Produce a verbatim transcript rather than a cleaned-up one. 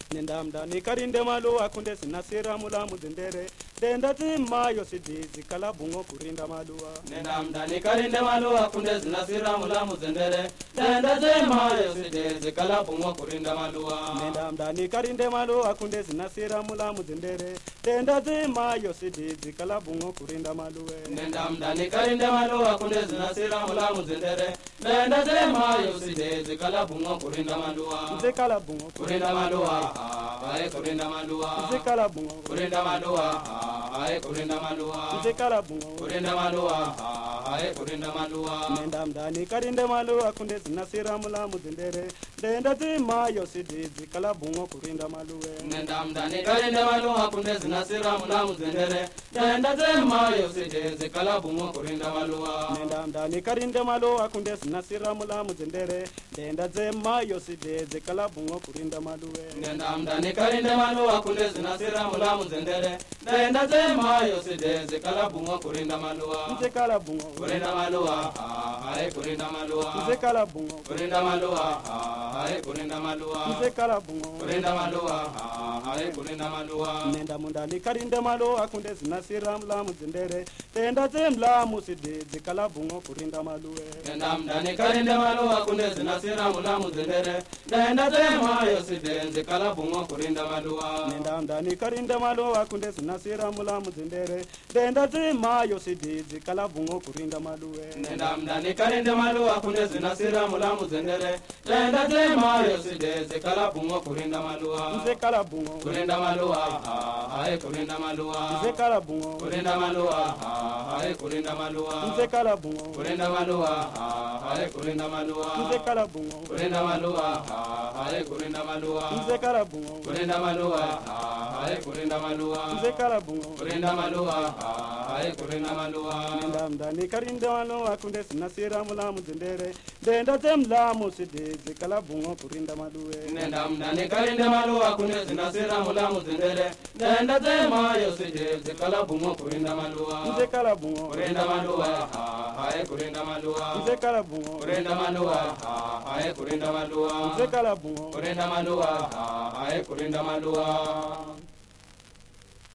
Nendamda nikarinde maluwa kunde sinasira mula muzendere denda zima yosidizi kala bungo kurinda maluwa. Nendamda nikarinde maluwa kunde sinasira mula muzendere denda zima yosidizi kala bungo kurinda maluwa. Nendamda nikarinde maluwa kunde sinasira mula muzendere denda zima yosidizi kala bungo kurinda maluwe. Nendamda nikarinde maluwa kunde sinasira mula muzendere denda zima yosidizi kala bungo kurinda maluwa. Nze kala bungo kurinda maluwa. Ae kurinda maluwa. Nze kala bungo kurinda maluwa. Ae kurinda maluwa. Nze kala bungo kurinda maluwa. Ae kurinda maluwa. Nendamda nikarinde maluwa kunde sinasira mula muzendere denda zima yosidizi kala bungo kurinda maluwe. Nendamda nikarinde maluwa kunde sinasira mula muzendere denda zima yosidizi kala bungo kurinda maluwa. Nendamda nikarinde maluwa kunde sinasira mula muzendere denda zima yosidizi kala bungo kurinda maluwe. Nendamda nikarinde maluwa kunde sinasira mula muzendere denda zima yosidizi kala bungo kurinda maluwa. Nze kala bungo kurinda maluwa. Ae kurinda maluwa. Nze kala bungo kurinda maluwa. Ae kurinda maluwa. Nze kala bungo kurinda maluwa. Ae kurinda maluwa. Nenda munda nikarinde maluwa kunde sinasira mula muzendere denda zimla musidizi kala bungo kurinda maluwe. Nendamda nikarinde maluwa kunde sinasira mula muzendere denda zima yosidizi kala bungo kurinda maluwa. Nendamda nikarinde maluwa kunde sinasira mula muzendere denda zima yosidizi kala bungo kurinda maluwe. Nendamda nikarinde maluwa kunde sinasira mula muzendere denda zima yosidizi kala bungo kurinda maluwa. Nze kala bungo kurinda maluwa. Ae kurinda maluwa. Nze kala bungo kurinda maluwa. Ae kurinda maluwa. Nze kala bungo kurinda maluwa. Ae kurinda maluwa. Nze kala bungo kurinda maluwa. Ae kurinda maluwa. Nze kala bungo kurinda maluwa. Ae kurinda maluwa. Nze kala bungo kurinda maluwa. Ae kurinda maluwa. Nendamda nikarinde maluwa kunde sinasira mula muzendere denda zemla musidizi kala bungo kurinda maluwe. Nendamda nikarinde maluwa kunde sinasira mula muzendere denda zima yosidizi kala bungo kurinda maluwa. Nze kala bungo kurinda maluwa. Ae kurinda maluwa. Nze kala bungo kurinda maluwa. Ae kurinda maluwa. Nze kala bungo kurinda maluwa. Ae kurinda maluwa.